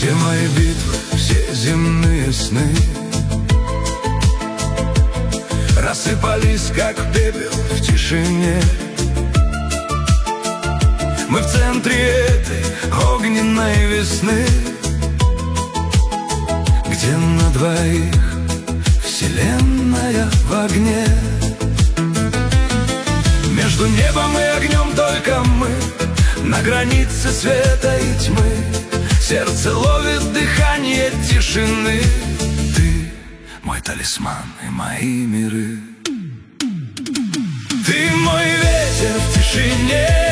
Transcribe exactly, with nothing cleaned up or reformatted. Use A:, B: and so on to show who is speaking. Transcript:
A: Все мои битвы, все земные сны рассыпались, как пепел в тишине. Мы в центре этой огненной весны, где на двоих вселенная в огне. Между небом и огнем только мы, на границе света и тьмы. Сердце ловит дыхание тишины. Ты мой талисман и мои миры. Ты мой ветер в тишине,